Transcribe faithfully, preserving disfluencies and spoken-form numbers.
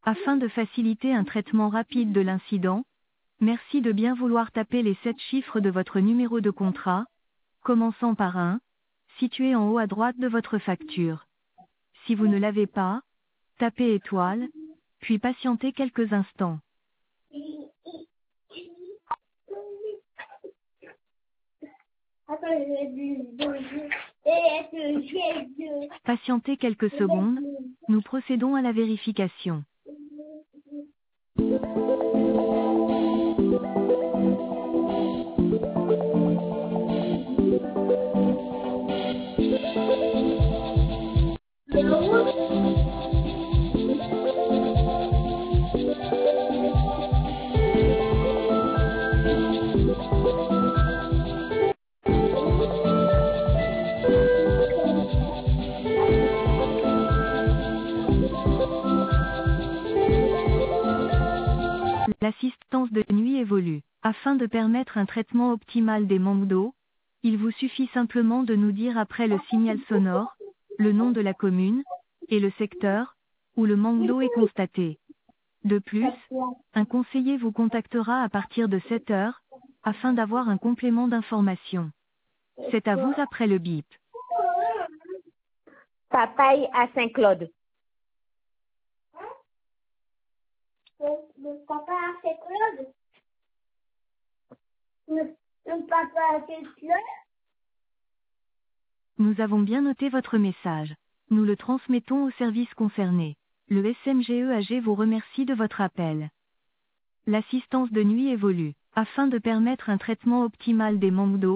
Afin de faciliter un traitement rapide de l'incident, merci de bien vouloir taper les sept chiffres de votre numéro de contrat, commençant par un, situé en haut à droite de votre facture. Si vous ne l'avez pas, tapez étoile, puis patientez quelques instants. Patientez quelques secondes, nous procédons à la vérification. L'assistance de nuit évolue. Afin de permettre un traitement optimal des manques d'eau, il vous suffit simplement de nous dire après le signal sonore, le nom de la commune, et le secteur, où le manque d'eau est constaté. De plus, un conseiller vous contactera à partir de sept heures, afin d'avoir un complément d'information. C'est à vous après le bip. Papaye à Saint-Claude. Le papa a fait Claude. Le, le papa a fait Claude. Nous avons bien noté votre message. Nous le transmettons au service concerné. Le S M G E A G vous remercie de votre appel. L'assistance de nuit évolue. Afin de permettre un traitement optimal des manques d'eau,